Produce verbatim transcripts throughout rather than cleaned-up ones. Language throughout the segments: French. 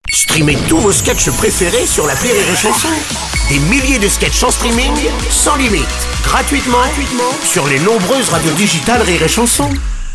Streamez tous vos sketchs préférés sur l'appli Rire et Chanson. Des milliers de sketchs en streaming, sans limite, gratuitement, gratuitement sur les nombreuses radios digitales Rire et Chanson.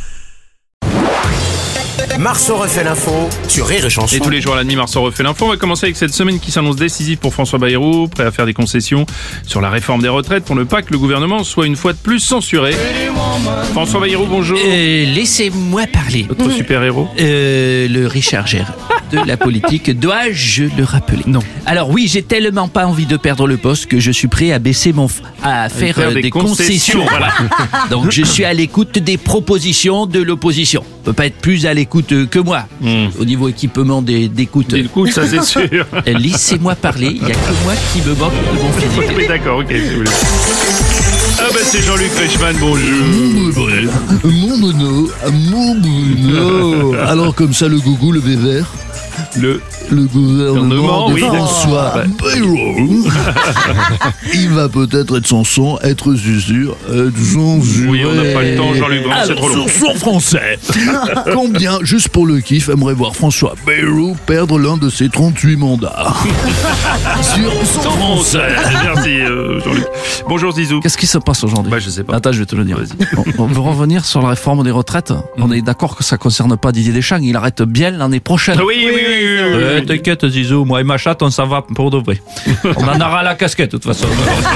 Marceau refait l'info sur Rire et Chanson. Et tous les jours à la demi, Marceau refait l'info. On va commencer avec cette semaine qui s'annonce décisive pour François Bayrou, prêt à faire des concessions sur la réforme des retraites pour ne pas que le gouvernement soit une fois de plus censuré. François Bayrou, bonjour. Euh, laissez-moi parler. Votre super-héros Euh, le Richard Gere de la politique, dois-je le rappeler? Non. Alors oui, j'ai tellement pas envie de perdre le poste que je suis prêt à baisser mon... F... à faire, faire euh, des des, concessions, concessions. voilà. Donc je suis à l'écoute des propositions de l'opposition. On peut pas être plus à l'écoute euh, que moi, Mm. au niveau équipement des- d'écoute. Du coup, ça c'est sûr. Euh, Laissez-moi parler, il y a que moi qui me manque de mon physique. Oui, d'accord, ok, si vous voulez. Ah bah c'est Jean-Luc Reichmann, bonjour. Mon mono, mon mono. Alors comme ça, le gougou, le vévert, Le... le gouvernement de oui, François Bayrou, il va peut-être être Sanson, être Zuzur, être censuré. Oui, on n'a pas le temps, Jean-Luc Grand, c'est trop long. Alors, sur français, combien, juste pour le kiff, aimerait voir François Bayrou perdre l'un de ses trente-huit mandats? Sur son français. Merci euh, Jean-Luc. Bonjour Zizou. Qu'est-ce qui se passe aujourd'hui? Bah je sais pas. Attends, je vais te le dire. Vas-y. On, on veut revenir sur la réforme des retraites. On est d'accord que ça concerne pas Didier Deschamps, il arrête bien l'année prochaine. Oui, oui, oui, oui, oui, oui. Euh, T'inquiète Zizou, moi et ma chatte, on s'en va pour de vrai. On en aura la casquette de toute façon.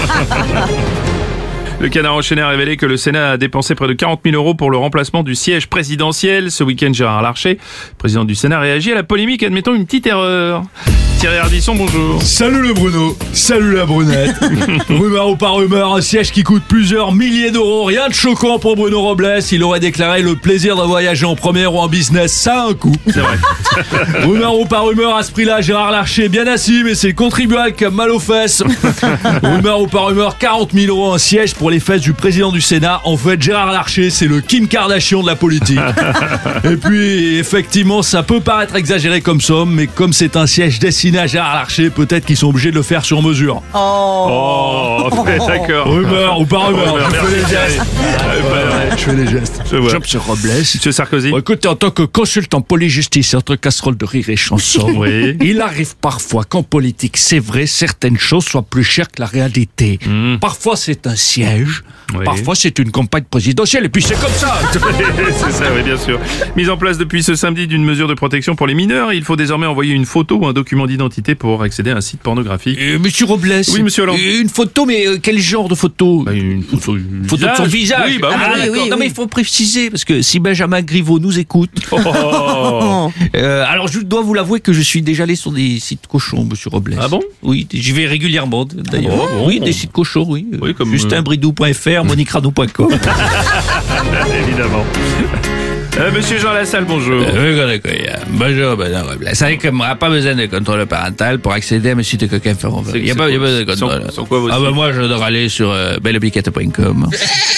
Le Canard enchaîné a révélé que le Sénat a dépensé près de quarante mille euros pour le remplacement du siège présidentiel. Ce week-end, Gérard Larcher, président du Sénat, réagit à la polémique admettant une petite erreur. Thierry Ardisson, bonjour. Salut le Bruno, salut la brunette. Rumeur ou pas rumeur, un siège qui coûte plusieurs milliers d'euros. Rien de choquant pour Bruno Robles. Il aurait déclaré le plaisir de voyager en première ou en business, ça a un coût. C'est vrai. Rumeur ou pas rumeur, à ce prix-là, Gérard Larcher est bien assis, mais c'est le contribuable qui a mal aux fesses. Rumeur ou pas rumeur, quarante mille euros un siège pour les fesses du président du Sénat. En fait, Gérard Larcher, c'est le Kim Kardashian de la politique. Et puis, effectivement, ça peut paraître exagéré comme somme, mais comme c'est un siège destiné à Gérard Larcher, peut-être qu'ils sont obligés de le faire sur mesure. Oh, d'accord. Rumeur ou pas rumeur, Rumeur, je fais merci, les gestes. Thierry. Ouais, Je fais les gestes. Je vois. Monsieur Robles. Monsieur Sarkozy. Bon, écoutez, en tant que consultant police-justice entre casseroles de rire et chansons, Oui. il arrive parfois qu'en politique, c'est vrai, certaines choses soient plus chères que la réalité. Mm. Parfois, c'est un siège. Oui. Parfois, c'est une campagne présidentielle. Et puis, c'est comme ça. C'est ça, oui, bien sûr. Mise en place depuis ce samedi d'une mesure de protection pour les mineurs, il faut désormais envoyer une photo ou un document d'identité pour accéder à un site pornographique. Euh, monsieur Robles. Oui, monsieur Hollande. Euh, Une photo, mais euh, quel genre de photo? Bah, une photo, une Photo de son visage. Oui, bah oui, Ah, oui, d'accord. oui, Non, oui. mais il faut préciser, parce que si Benjamin Griveaux nous écoute. Oh. Euh, alors, je dois vous l'avouer que je suis déjà allé sur des sites cochons, monsieur Robles. Ah bon? Oui, j'y vais régulièrement, d'ailleurs. Ah bon, bon. Oui, des sites cochons, oui. Oui, comme, Justin Bridou point F R, Monique Rado point com. Évidemment. Euh, monsieur Jean Lassalle, bonjour. Euh, Bonjour, Benoît Robles. Vous savez qu'on n'aura pas besoin de contrôle parental pour accéder à mes sites coquins ferrand. Il n'y a, c'est pas il y a quoi- pas de contrôle. sont- sont quoi vos Ah, sites ben moi, je dois aller sur euh, belle obliquette point com.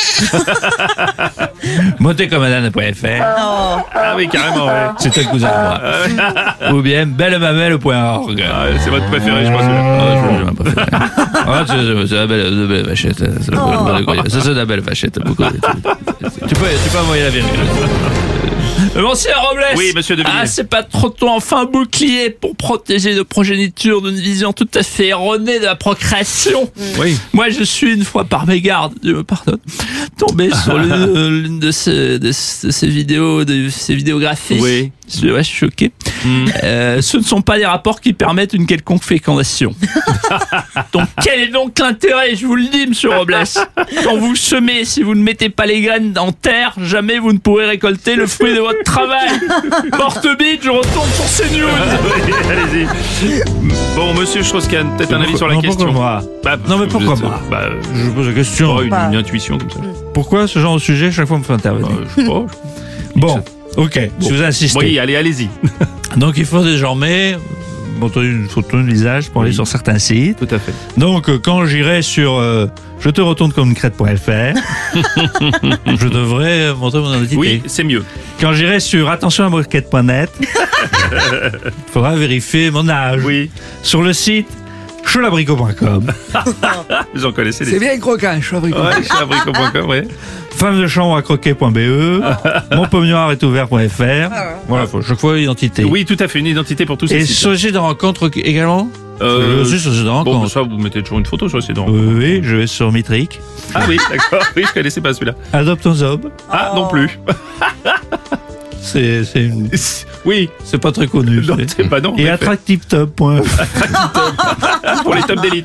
Montecommandane point F R. Ah oui, carrément, ouais. C'est un cousin de moi. Ou bien bellemamelle point org. Ah, c'est votre préféré, je pense. Ah, je je m'en pas fait. Ah, c'est c'est- c'est la belle, la belle vachette. C'est la belle- Ça, c'est la belle vachette. Beaucoup. Tu peux, tu peux envoyer la vérité. Monsieur Robles. Oui, monsieur De Villiers. Ah, c'est pas trop tôt, enfin un bouclier pour protéger nos progénitures d'une vision tout à fait erronée de la procréation. Oui. Moi, je suis une fois par mégarde, Dieu me pardonne, tombé sur l'une euh, l'une de ces, de ces vidéos, de ces vidéographies. Oui. Je ouais, je suis choqué. Mm. Euh, ce ne sont pas des rapports qui permettent une quelconque fécondation. Donc, quel est donc l'intérêt, je vous le dis, monsieur Robles? Quand vous semez, si vous ne mettez pas les graines en terre, jamais vous ne pourrez récolter le fruit de votre travail. Porte bite, je retourne sur CNews. Oui, allez-y. Bon, monsieur Strauss-Kahn, peut-être un avis sur la Non, question. pourquoi moi Bah, Non, mais pourquoi vous êtes- moi Bah, Je pose la question. oh, une, une intuition comme ça. Pourquoi ce genre de sujet, chaque fois, me fait intervenir? Bah, je sais pas. Bon, ok, si vous insistez. Oui, allez, allez-y. Donc, il faut désormais montrer une photo de visage pour aller Oui. sur certains sites. Tout à fait. Donc, euh, quand j'irai sur euh, je te retourne comme une crête point F R, je devrais montrer mon identité. Oui, c'est mieux. Quand j'irai sur attention à moquette point net, il faudra vérifier mon âge. Oui. Sur le site chelabricot point com, Vous en connaissez C'est des... bien croquant, je suis abricot. Ouais, chez abricot point com, ouais. femme de chambre à croquet point b e, monpommiard est ouvert point f r. Voilà, faut chaque fois identité. Oui, tout à fait, une identité pour tous ces Et sites. société de rencontre également. Euh, Je suis société de Bon, rencontre. ça, vous mettez toujours une photo sur le site. Oui, oui, je vais sur Mitric. Ah oui, d'accord. Oui, je connaissais pas celui-là. Adopte un zob. Ah, non plus. C'est c'est une- Oui. c'est pas très connu. Non, c'est- c'est pas non. Et mais- attractivetop point f r. Pour les top d'élite.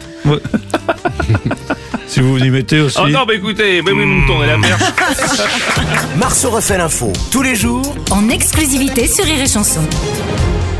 Si vous y mettez aussi. Oh non, bah écoutez, mais oui, vous me tournez la merde. Marceau refait l'info tous les jours En exclusivité sur Rire et Chanson.